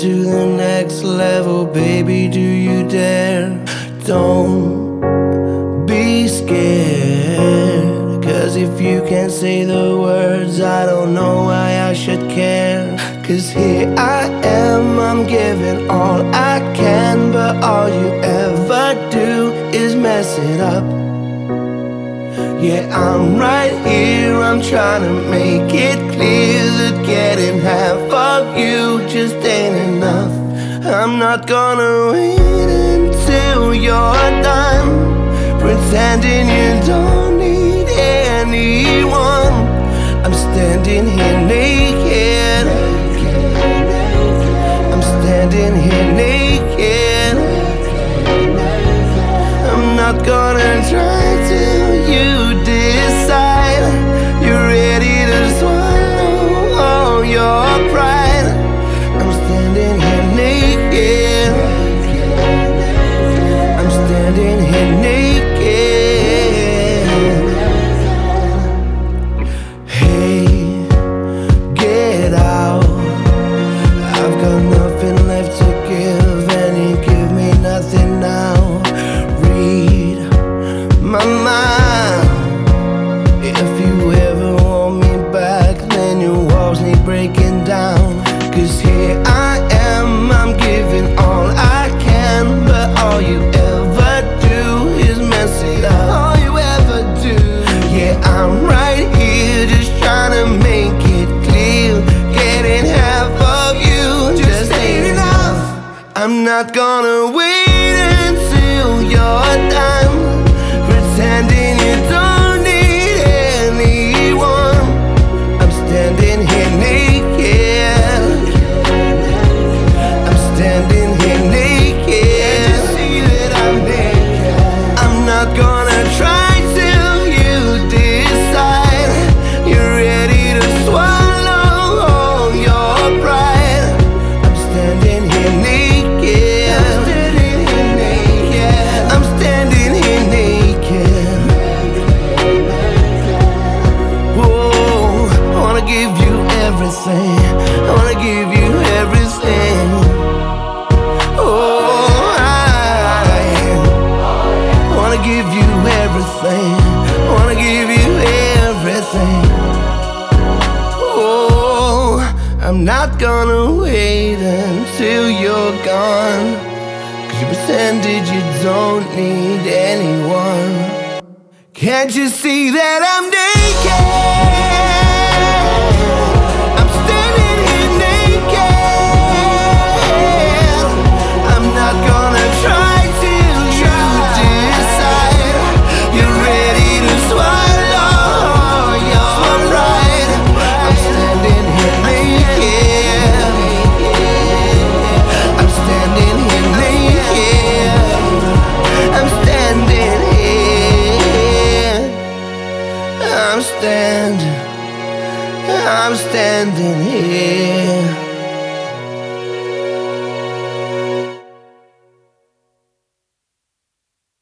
to the next level, baby, do you dare? Don't be scared, 'cause if you can't say the words, I don't know why I should care. 'Cause here I am, I'm giving all I can, but all you ever do is mess it up. Yeah, I'm right here, I'm trying to make it clear that getting half of you just ain't enough. I'm not gonna wait until you're done pretending you don't need anyone. I'm standing here naked, I'm standing here naked. I'm not gonna try till you decide you're ready to swallow all your pride. I'm standing here naked, I'm standing here naked. Hey, get out, I've got nothing left to give, and you give me nothing now. Read my mind, if you ever want me back, then your walls need breaking down. 'Cause here I am, I'm giving all I can, but all you ever do is mess it up. All you ever do. Yeah, I'm right here just trying to make it clear, getting half of you just ain't enough. I'm not gonna wait until you're done pretending you don't need anyone. I'm standing here naked, I'm standing here naked. Just see that I'm naked. I'm not gonna try till you decide you're ready to swallow all your pride. I'm standing here naked, I'm standing here naked, I'm standing here naked. Whoa, I wanna give you everything, I wanna give you everything. Oh, I wanna give you everything, I wanna give you everything. Oh, I'm not gonna wait until you're gone, 'cause you pretended you don't need anyone. Can't you see that I'm naked? I'm standing here naked. I'm not gonna try till you decide you're ready to swallow your pride. I'm standing here naked, I'm standing here naked, I'm standing here, I'm standing here.